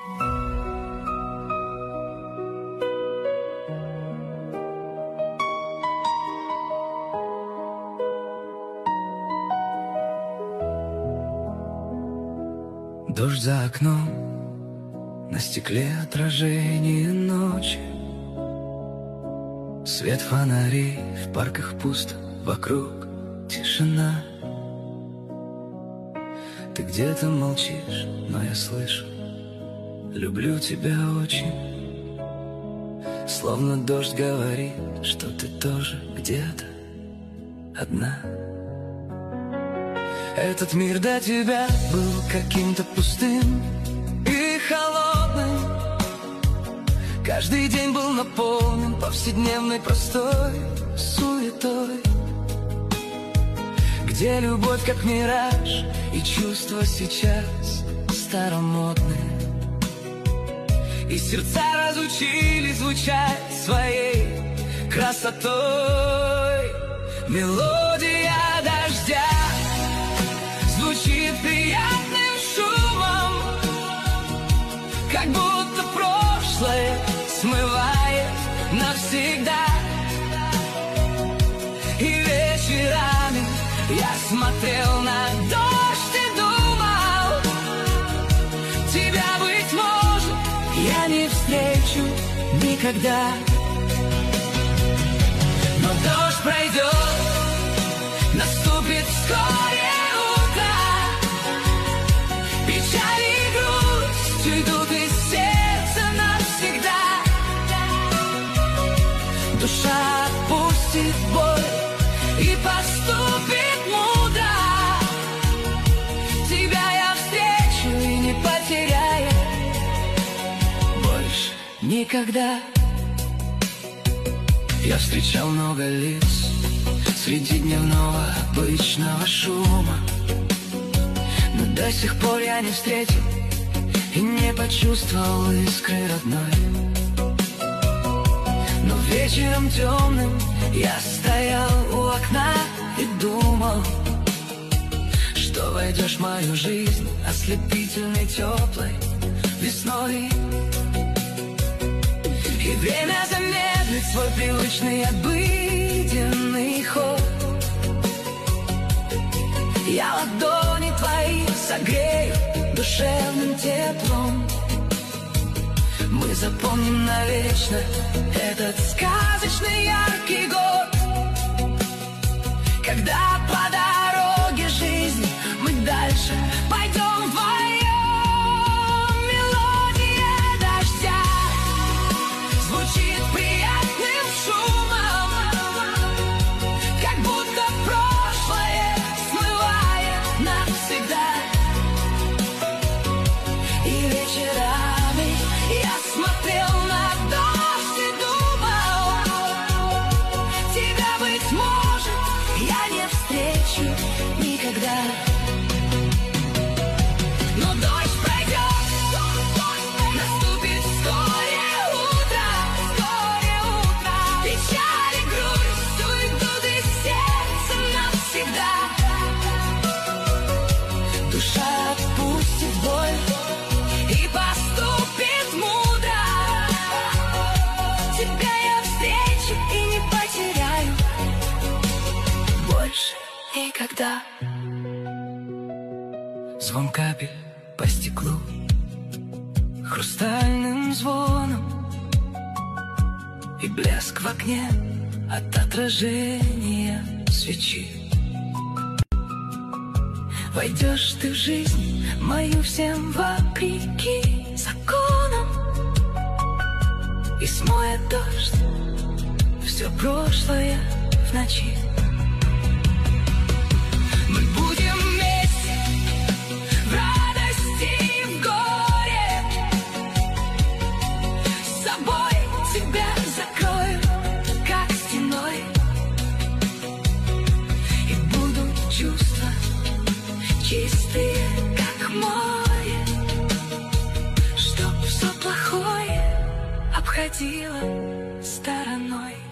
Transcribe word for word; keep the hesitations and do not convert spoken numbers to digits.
Дождь за окном, на стекле отражение ночи. Свет фонарей, в парках пусто, вокруг тишина. Ты где-то молчишь, но я слышу: люблю тебя очень. Словно дождь говорит, что ты тоже где-то одна. Этот мир до тебя был каким-то пустым и холодным. Каждый день был наполнен повседневной простой суетой, где любовь как мираж и чувства сейчас старомодные. И сердца разучились звучать своей красотой. Мелодия дождя звучит приятным шумом, как будто прошлое смывает навсегда. И вечерами я смотрел на дождь и думал: тебя, быть может, я не встречу никогда. Но дождь пройдет, наступит вскоре утро. Печаль и грусть уйдут из сердца навсегда. Душа отпустит боль и поступит мудро. Тебя я встречу и не потеряю больше никогда. Я встречал много лиц среди дневного обычного шума, но до сих пор я не встретил и не почувствовал искры родной. Но вечером темным я стоял у окна и думал, что войдешь в мою жизнь ослепительной теплой весной. И время замедлит свой привычный обыденный ход. Я ладони твои согрею душевным теплом. Мы запомним навечно этот сказочный яркий год, когда по дороге жизни мы дальше пойдем вдвоем. Мелодия дождя звучит приятным шумом, как будто прошлое смывает навсегда. И вечерами я смотрел на дождь и думал: тебя, быть может, я не встречу никогда. Но дождь пройдет, наступит вскоре утро, вскоре утро. Печаль и грусть уйдут из сердца навсегда. Душа отпустит боль и поступит мудро. Тебя я встречу и не потеряю больше никогда. Звон капель по стеклу хрустальным звоном, и блеск в окне от отражения свечи. Войдешь ты в жизнь мою всем вопреки законам, и смоет дождь все прошлое в ночи. Мы будем вместе в радости и в горе. С собой тебя закрою, как стеной, и будут чувства чистые, как море, чтоб все плохое обходило стороной.